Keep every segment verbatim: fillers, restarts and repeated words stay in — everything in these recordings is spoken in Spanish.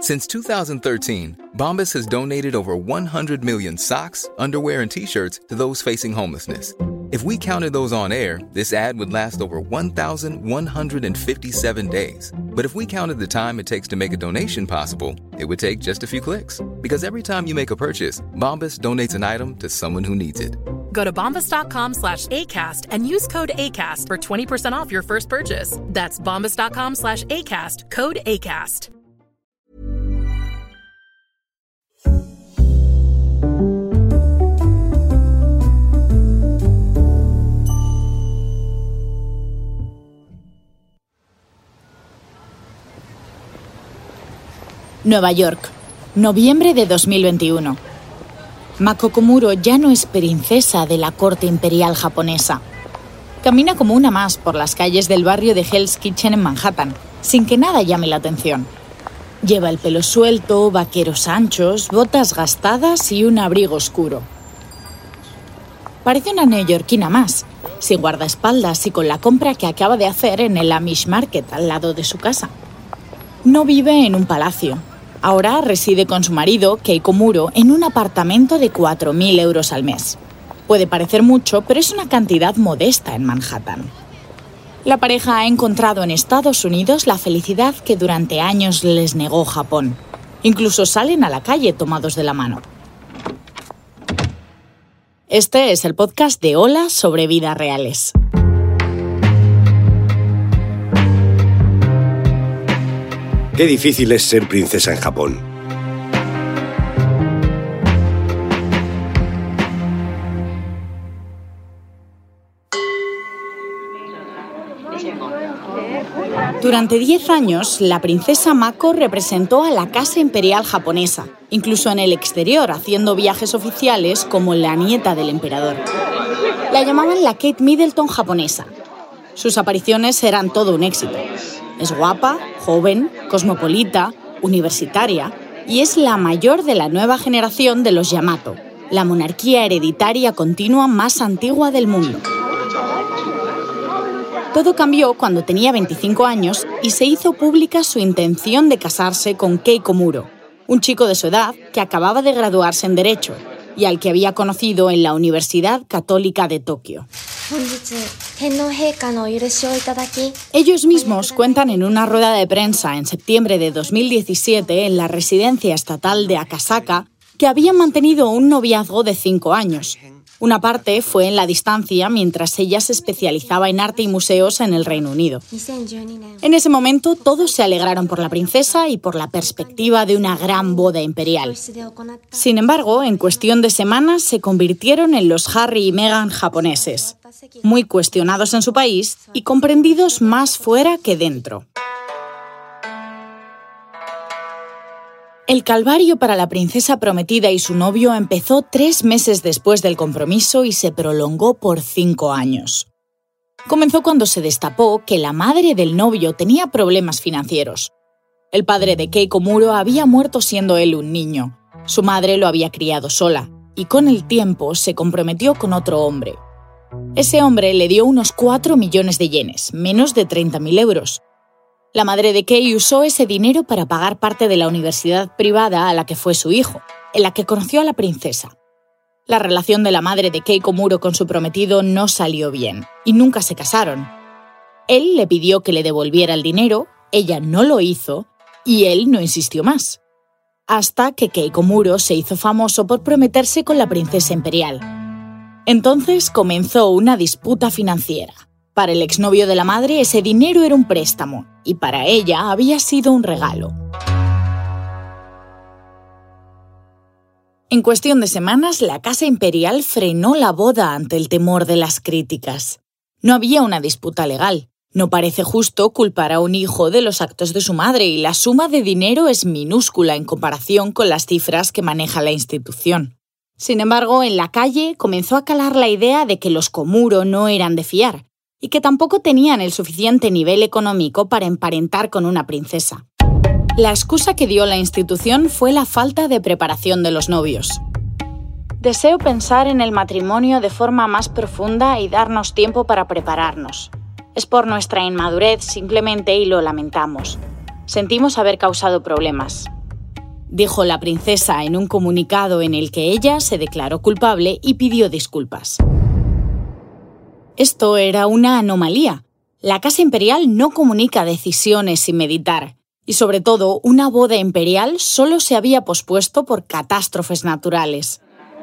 Since two thousand thirteen, Bombas has donated over one hundred million socks, underwear, and T-shirts to those facing homelessness. If we counted those on air, this ad would last over one thousand one hundred fifty-seven days. But if we counted the time it takes to make a donation possible, it would take just a few clicks. Because every time you make a purchase, Bombas donates an item to someone who needs it. Go to bombas.com slash ACAST and use code ACAST for twenty percent off your first purchase. That's bombas.com slash ACAST, code ACAST. Nueva York, noviembre de dos mil veintiuno. Mako Komuro ya no es princesa de la corte imperial japonesa. Camina como una más por las calles del barrio de Hell's Kitchen en Manhattan, sin que nada llame la atención. Lleva el pelo suelto, vaqueros anchos, botas gastadas y un abrigo oscuro. Parece una neoyorquina más, sin guardaespaldas y con la compra que acaba de hacer en el Amish Market al lado de su casa. No vive en un palacio. Ahora reside con su marido, Kei Komuro, en un apartamento de cuatro mil euros al mes. Puede parecer mucho, pero es una cantidad modesta en Manhattan. La pareja ha encontrado en Estados Unidos la felicidad que durante años les negó Japón. Incluso salen a la calle tomados de la mano. Este es el podcast de Hola sobre vidas reales. Qué difícil es ser princesa en Japón. Durante diez años, la princesa Mako representó a la casa imperial japonesa, incluso en el exterior, haciendo viajes oficiales como la nieta del emperador. La llamaban la Kate Middleton japonesa. Sus apariciones eran todo un éxito. Es guapa, joven, cosmopolita, universitaria y es la mayor de la nueva generación de los Yamato, la monarquía hereditaria continua más antigua del mundo. Todo cambió cuando tenía veinticinco años y se hizo pública su intención de casarse con Kei Komuro, un chico de su edad que acababa de graduarse en Derecho y al que había conocido en la Universidad Católica de Tokio. Ellos mismos cuentan en una rueda de prensa en septiembre de dos mil diecisiete en la residencia estatal de Akasaka que habían mantenido un noviazgo de cinco años. Una parte fue en la distancia mientras ella se especializaba en arte y museos en el Reino Unido. En ese momento todos se alegraron por la princesa y por la perspectiva de una gran boda imperial. Sin embargo, en cuestión de semanas se convirtieron en los Harry y Meghan japoneses, muy cuestionados en su país y comprendidos más fuera que dentro. El calvario para la princesa prometida y su novio empezó tres meses después del compromiso y se prolongó por cinco años. Comenzó cuando se destapó que la madre del novio tenía problemas financieros. El padre de Kei Komuro había muerto siendo él un niño. Su madre lo había criado sola y con el tiempo se comprometió con otro hombre. Ese hombre le dio unos cuatro millones de yenes, menos de treinta mil euros. La madre de Kei usó ese dinero para pagar parte de la universidad privada a la que fue su hijo, en la que conoció a la princesa. La relación de la madre de Kei Komuro con su prometido no salió bien, y nunca se casaron. Él le pidió que le devolviera el dinero, ella no lo hizo, y él no insistió más. Hasta que Kei Komuro se hizo famoso por prometerse con la princesa imperial. Entonces comenzó una disputa financiera. Para el exnovio de la madre ese dinero era un préstamo y para ella había sido un regalo. En cuestión de semanas, la casa imperial frenó la boda ante el temor de las críticas. No había una disputa legal. No parece justo culpar a un hijo de los actos de su madre y la suma de dinero es minúscula en comparación con las cifras que maneja la institución. Sin embargo, en la calle comenzó a calar la idea de que los Komuro no eran de fiar y que tampoco tenían el suficiente nivel económico para emparentar con una princesa. La excusa que dio la institución fue la falta de preparación de los novios. Deseo pensar en el matrimonio de forma más profunda y darnos tiempo para prepararnos. Es por nuestra inmadurez simplemente y lo lamentamos. Sentimos haber causado problemas. dijo la princesa en un comunicado en el que ella se declaró culpable y pidió disculpas. Esto era una anomalía. La Casa Imperial no comunica decisiones sin meditar, y sobre todo, una boda imperial solo se había pospuesto por catástrofes naturales.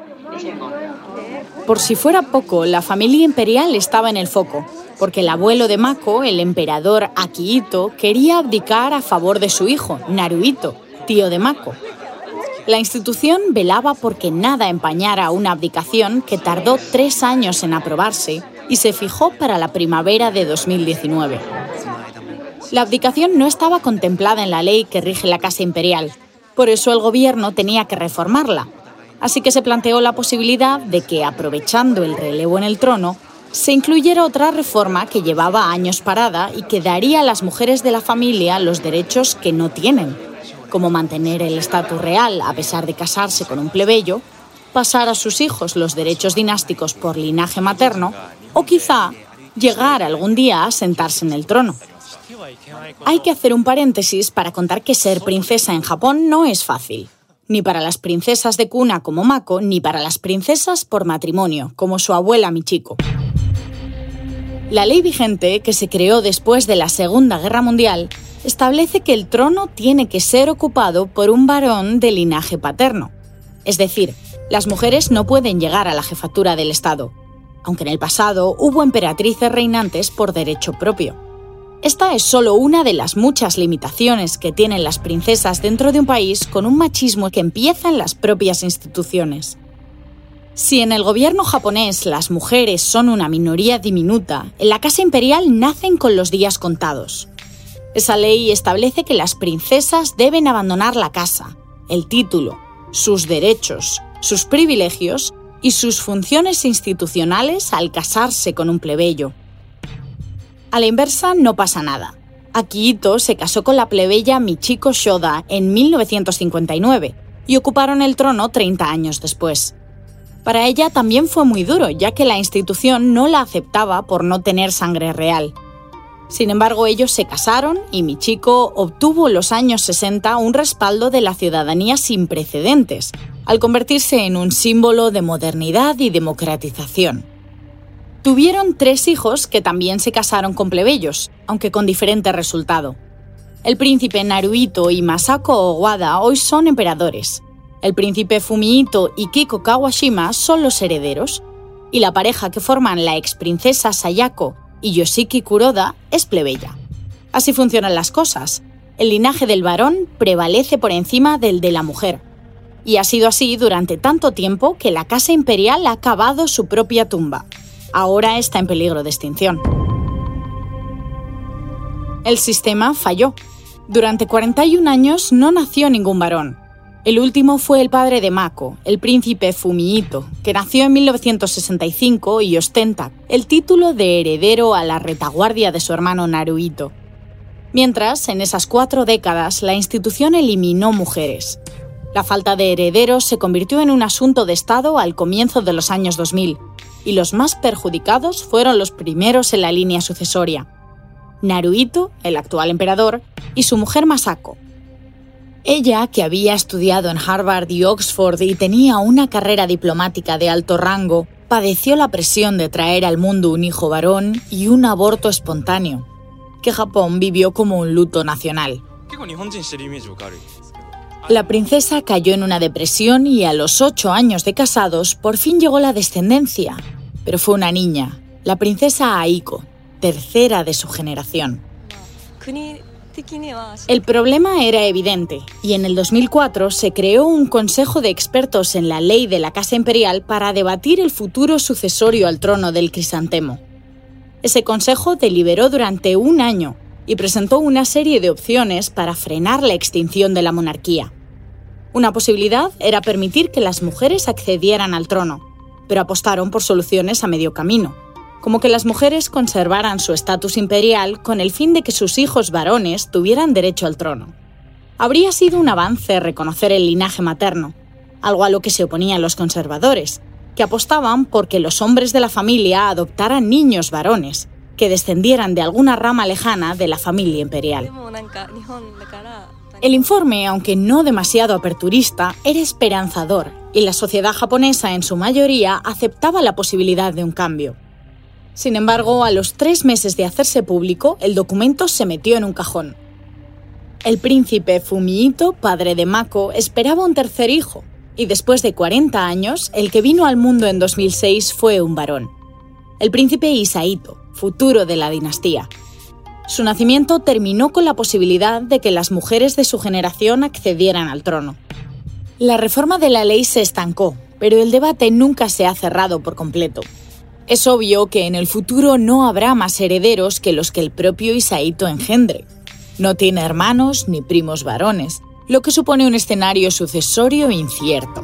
Por si fuera poco, la familia imperial estaba en el foco, porque el abuelo de Mako, el emperador Akihito, quería abdicar a favor de su hijo, Naruhito, tío de Mako. La institución velaba porque nada empañara una abdicación que tardó tres años en aprobarse y se fijó para la primavera de dos mil diecinueve. La abdicación no estaba contemplada en la ley que rige la Casa Imperial, por eso el gobierno tenía que reformarla. Así que se planteó la posibilidad de que, aprovechando el relevo en el trono, se incluyera otra reforma que llevaba años parada y que daría a las mujeres de la familia los derechos que no tienen, como mantener el estatus real a pesar de casarse con un plebeyo, pasar a sus hijos los derechos dinásticos por linaje materno o quizá llegar algún día a sentarse en el trono. Hay que hacer un paréntesis para contar que ser princesa en Japón no es fácil, ni para las princesas de cuna como Mako, ni para las princesas por matrimonio, como su abuela Michiko. La ley vigente, que se creó después de la Segunda Guerra Mundial, establece que el trono tiene que ser ocupado por un varón de linaje paterno. Es decir, las mujeres no pueden llegar a la jefatura del Estado, aunque en el pasado hubo emperatrices reinantes por derecho propio. Esta es solo una de las muchas limitaciones que tienen las princesas dentro de un país con un machismo que empieza en las propias instituciones. Si en el gobierno japonés las mujeres son una minoría diminuta, en la Casa Imperial nacen con los días contados. Esa ley establece que las princesas deben abandonar la casa, el título, sus derechos, sus privilegios y sus funciones institucionales al casarse con un plebeyo. A la inversa no pasa nada. Akihito se casó con la plebeya Michiko Shoda en mil novecientos cincuenta y nueve y ocuparon el trono treinta años después. Para ella también fue muy duro, ya que la institución no la aceptaba por no tener sangre real. Sin embargo, ellos se casaron y Michiko obtuvo en los años sesenta un respaldo de la ciudadanía sin precedentes, al convertirse en un símbolo de modernidad y democratización. Tuvieron tres hijos que también se casaron con plebeyos, aunque con diferente resultado. El príncipe Naruhito y Masako Owada hoy son emperadores. El príncipe Fumihito y Kiko Kawashima son los herederos, y la pareja que forman la exprincesa Sayako y Yoshiki Kuroda es plebeya. Así funcionan las cosas. El linaje del varón prevalece por encima del de la mujer. Y ha sido así durante tanto tiempo que la Casa Imperial ha cavado su propia tumba. Ahora está en peligro de extinción. El sistema falló. Durante cuarenta y un años no nació ningún varón. El último fue el padre de Mako, el príncipe Fumihito, que nació en mil novecientos sesenta y cinco y ostenta el título de heredero a la retaguardia de su hermano Naruhito. Mientras, en esas cuatro décadas, la institución eliminó mujeres. La falta de herederos se convirtió en un asunto de Estado al comienzo de los años dos mil, y los más perjudicados fueron los primeros en la línea sucesoria: Naruhito, el actual emperador, y su mujer Masako. Ella, que había estudiado en Harvard y Oxford y tenía una carrera diplomática de alto rango, padeció la presión de traer al mundo un hijo varón y un aborto espontáneo, que Japón vivió como un luto nacional. La princesa cayó en una depresión y a los ocho años de casados por fin llegó la descendencia, pero fue una niña, la princesa Aiko, tercera de su generación. El problema era evidente, y en el dos mil cuatro se creó un consejo de expertos en la ley de la Casa Imperial para debatir el futuro sucesorio al trono del crisantemo. Ese consejo deliberó durante un año y presentó una serie de opciones para frenar la extinción de la monarquía. Una posibilidad era permitir que las mujeres accedieran al trono, pero apostaron por soluciones a medio camino, como que las mujeres conservaran su estatus imperial con el fin de que sus hijos varones tuvieran derecho al trono. Habría sido un avance reconocer el linaje materno, algo a lo que se oponían los conservadores, que apostaban por que los hombres de la familia adoptaran niños varones, que descendieran de alguna rama lejana de la familia imperial. El informe, aunque no demasiado aperturista, era esperanzador y la sociedad japonesa en su mayoría aceptaba la posibilidad de un cambio. Sin embargo, a los tres meses de hacerse público, el documento se metió en un cajón. El príncipe Fumihito, padre de Mako, esperaba un tercer hijo, y después de cuarenta años, el que vino al mundo en dos mil seis fue un varón. El príncipe Hisahito, futuro de la dinastía. Su nacimiento terminó con la posibilidad de que las mujeres de su generación accedieran al trono. La reforma de la ley se estancó, pero el debate nunca se ha cerrado por completo. Es obvio que en el futuro no habrá más herederos que los que el propio Hisahito engendre. No tiene hermanos ni primos varones, lo que supone un escenario sucesorio incierto.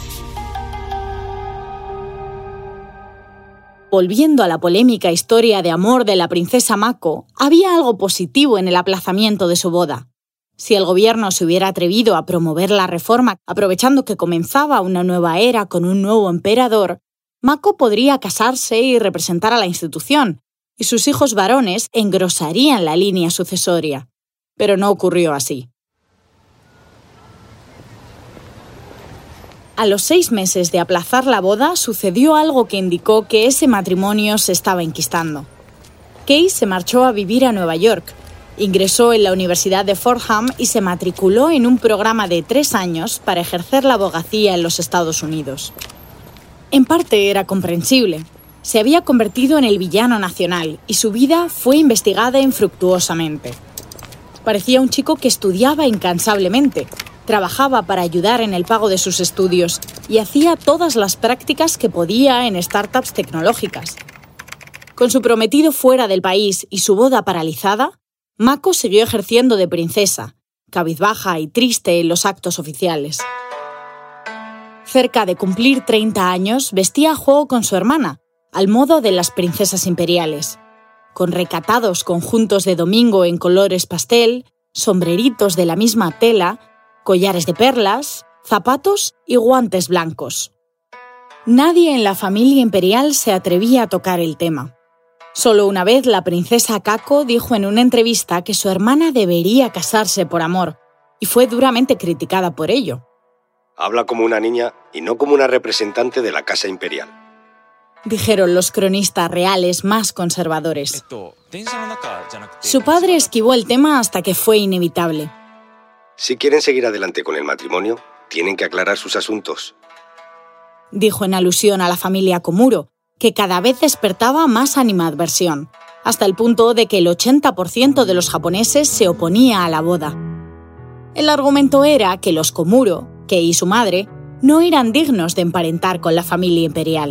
Volviendo a la polémica historia de amor de la princesa Mako, había algo positivo en el aplazamiento de su boda. Si el gobierno se hubiera atrevido a promover la reforma aprovechando que comenzaba una nueva era con un nuevo emperador, Mako podría casarse y representar a la institución, y sus hijos varones engrosarían la línea sucesoria. Pero no ocurrió así. A los seis meses de aplazar la boda, sucedió algo que indicó que ese matrimonio se estaba enquistando. Kei se marchó a vivir a Nueva York, ingresó en la Universidad de Fordham y se matriculó en un programa de tres años para ejercer la abogacía en los Estados Unidos. En parte era comprensible. Se había convertido en el villano nacional y su vida fue investigada infructuosamente. Parecía un chico que estudiaba incansablemente, trabajaba para ayudar en el pago de sus estudios y hacía todas las prácticas que podía en startups tecnológicas. Con su prometido fuera del país y su boda paralizada, Mako siguió ejerciendo de princesa, cabizbaja y triste en los actos oficiales. Cerca de cumplir treinta años, vestía a juego con su hermana, al modo de las princesas imperiales, con recatados conjuntos de domingo en colores pastel, sombreritos de la misma tela, collares de perlas, zapatos y guantes blancos. Nadie en la familia imperial se atrevía a tocar el tema. Solo una vez la princesa Kako dijo en una entrevista que su hermana debería casarse por amor, y fue duramente criticada por ello. Habla como una niña y no como una representante de la casa imperial, dijeron los cronistas reales más conservadores. Su padre esquivó el tema hasta que fue inevitable. Si quieren seguir adelante con el matrimonio, tienen que aclarar sus asuntos, dijo en alusión a la familia Komuro, que cada vez despertaba más animadversión, hasta el punto de que el ochenta por ciento de los japoneses se oponía a la boda. El argumento era que los Komuro, Kei y su madre, no eran dignos de emparentar con la familia imperial.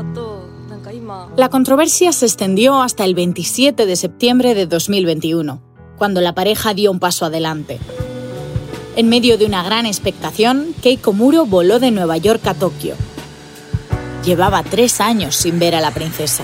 La controversia se extendió hasta el veintisiete de septiembre de dos mil veintiuno, cuando la pareja dio un paso adelante. En medio de una gran expectación, Kei Komuro voló de Nueva York a Tokio. Llevaba tres años sin ver a la princesa.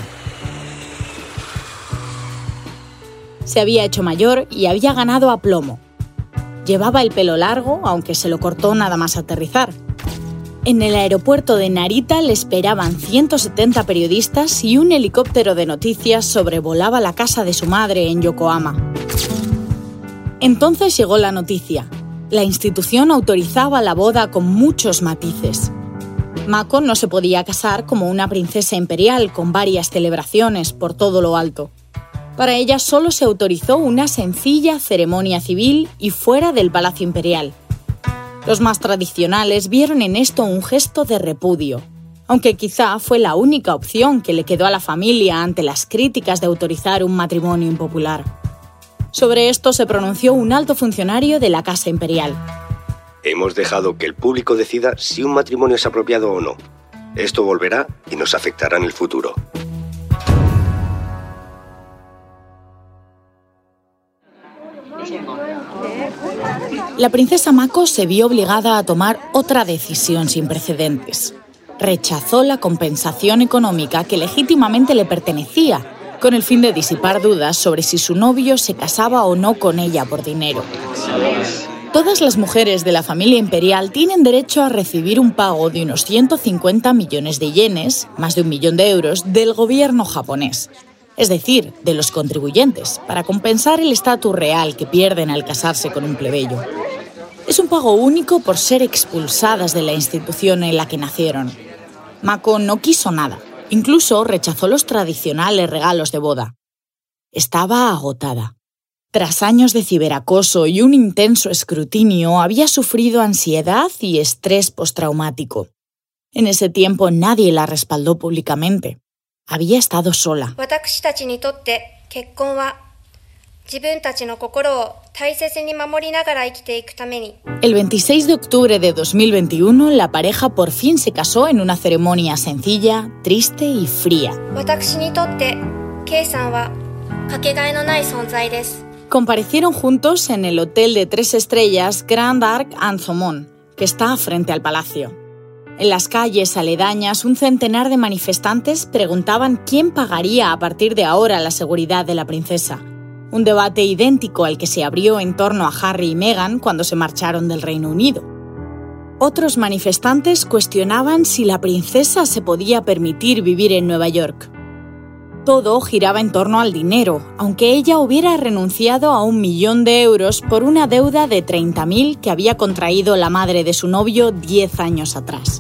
Se había hecho mayor y había ganado a plomo. Llevaba el pelo largo, aunque se lo cortó nada más aterrizar. En el aeropuerto de Narita le esperaban ciento setenta periodistas y un helicóptero de noticias sobrevolaba la casa de su madre en Yokohama. Entonces llegó la noticia. La institución autorizaba la boda con muchos matices. Mako no se podía casar como una princesa imperial con varias celebraciones por todo lo alto. Para ella solo se autorizó una sencilla ceremonia civil y fuera del Palacio Imperial. Los más tradicionales vieron en esto un gesto de repudio, aunque quizá fue la única opción que le quedó a la familia ante las críticas de autorizar un matrimonio impopular. Sobre esto se pronunció un alto funcionario de la Casa Imperial. Hemos dejado que el público decida si un matrimonio es apropiado o no. Esto volverá y nos afectará en el futuro. La princesa Mako se vio obligada a tomar otra decisión sin precedentes. Rechazó la compensación económica que legítimamente le pertenecía, con el fin de disipar dudas sobre si su novio se casaba o no con ella por dinero. Todas las mujeres de la familia imperial tienen derecho a recibir un pago de unos ciento cincuenta millones de yenes, más de un millón de euros, del gobierno japonés, es decir, de los contribuyentes, para compensar el estatus real que pierden al casarse con un plebeyo. Es un pago único por ser expulsadas de la institución en la que nacieron. Mako no quiso nada. Incluso rechazó los tradicionales regalos de boda. Estaba agotada. Tras años de ciberacoso y un intenso escrutinio, había sufrido ansiedad y estrés postraumático. En ese tiempo nadie la respaldó públicamente. Había estado sola. El veintiséis de octubre de dos mil veintiuno, la pareja por fin se casó en una ceremonia sencilla, triste y fría. Comparecieron juntos en el hotel de tres estrellas Grand Arc Anzomón, que está frente al palacio. En las calles aledañas, un centenar de manifestantes preguntaban quién pagaría a partir de ahora la seguridad de la princesa. Un debate idéntico al que se abrió en torno a Harry y Meghan cuando se marcharon del Reino Unido. Otros manifestantes cuestionaban si la princesa se podía permitir vivir en Nueva York. Todo giraba en torno al dinero, aunque ella hubiera renunciado a un millón de euros por una deuda de treinta mil que había contraído la madre de su novio diez años atrás.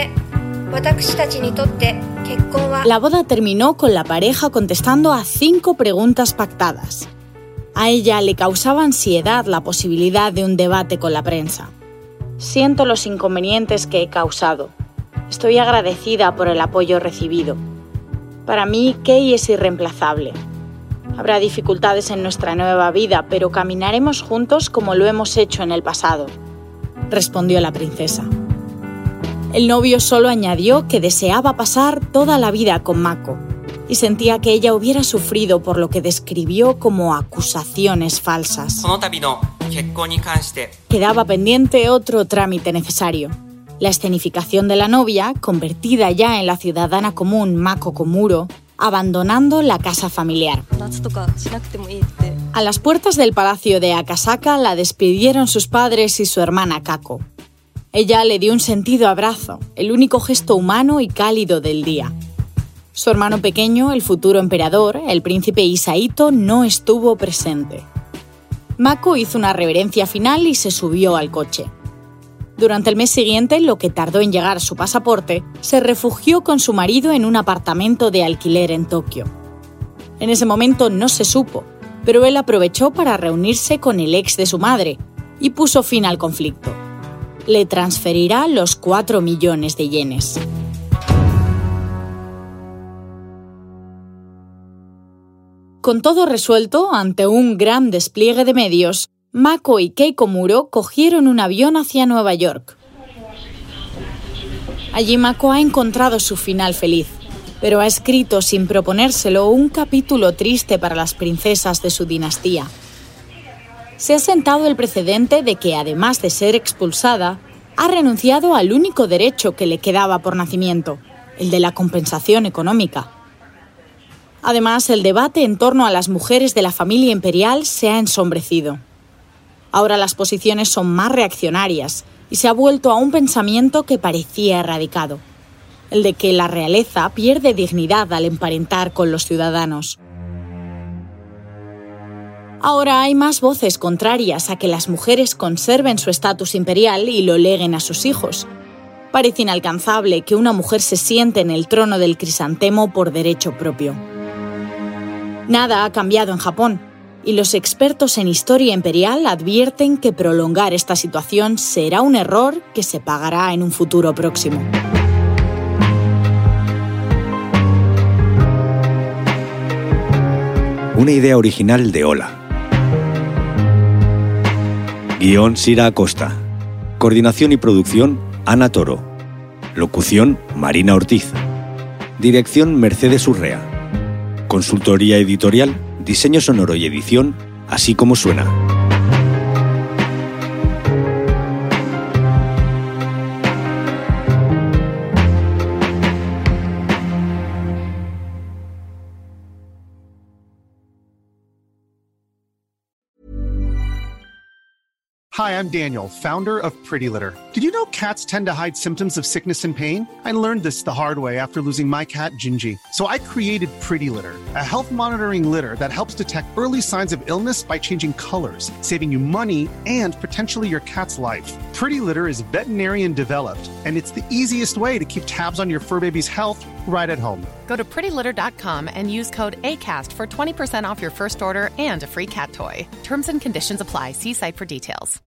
La boda terminó con la pareja contestando a cinco preguntas pactadas. A ella le causaba ansiedad la posibilidad de un debate con la prensa. Siento los inconvenientes que he causado. Estoy agradecida por el apoyo recibido. Para mí, Kay es irreemplazable. Habrá dificultades en nuestra nueva vida, pero caminaremos juntos como lo hemos hecho en el pasado, respondió la princesa. El novio solo añadió que deseaba pasar toda la vida con Mako y sentía que ella hubiera sufrido por lo que describió como acusaciones falsas. Quedaba pendiente otro trámite necesario. La escenificación de la novia, convertida ya en la ciudadana común Mako Komuro, abandonando la casa familiar. A las puertas del palacio de Akasaka la despidieron sus padres y su hermana Kako. Ella le dio un sentido abrazo, el único gesto humano y cálido del día. Su hermano pequeño, el futuro emperador, el príncipe Hisahito, no estuvo presente. Mako hizo una reverencia final y se subió al coche. Durante el mes siguiente, lo que tardó en llegar su pasaporte, se refugió con su marido en un apartamento de alquiler en Tokio. En ese momento no se supo, pero él aprovechó para reunirse con el ex de su madre y puso fin al conflicto. Le transferirá los cuatro millones de yenes. Con todo resuelto, ante un gran despliegue de medios, Mako y Kei Komuro cogieron un avión hacia Nueva York. Allí Mako ha encontrado su final feliz, pero ha escrito sin proponérselo un capítulo triste para las princesas de su dinastía. Se ha sentado el precedente de que, además de ser expulsada, ha renunciado al único derecho que le quedaba por nacimiento, el de la compensación económica. Además, el debate en torno a las mujeres de la familia imperial se ha ensombrecido. Ahora las posiciones son más reaccionarias y se ha vuelto a un pensamiento que parecía erradicado, el de que la realeza pierde dignidad al emparentar con los ciudadanos. Ahora hay más voces contrarias a que las mujeres conserven su estatus imperial y lo leguen a sus hijos. Parece inalcanzable que una mujer se siente en el trono del crisantemo por derecho propio. Nada ha cambiado en Japón, y los expertos en historia imperial advierten que prolongar esta situación será un error que se pagará en un futuro próximo. Una idea original de Hola. Guión Sira Acosta. Coordinación y producción Ana Toro. Locución Marina Ortiz. Dirección Mercedes Urrea. Consultoría editorial, diseño sonoro y edición, Así Como Suena. Hi, I'm Daniel, founder of Pretty Litter. Did you know cats tend to hide symptoms of sickness and pain? I learned this the hard way after losing my cat, Gingy. So I created Pretty Litter, a health monitoring litter that helps detect early signs of illness by changing colors, saving you money and potentially your cat's life. Pretty Litter is veterinarian developed, and it's the easiest way to keep tabs on your fur baby's health right at home. Go to pretty litter dot com and use code ACAST for twenty percent off your first order and a free cat toy. Terms and conditions apply. See site for details.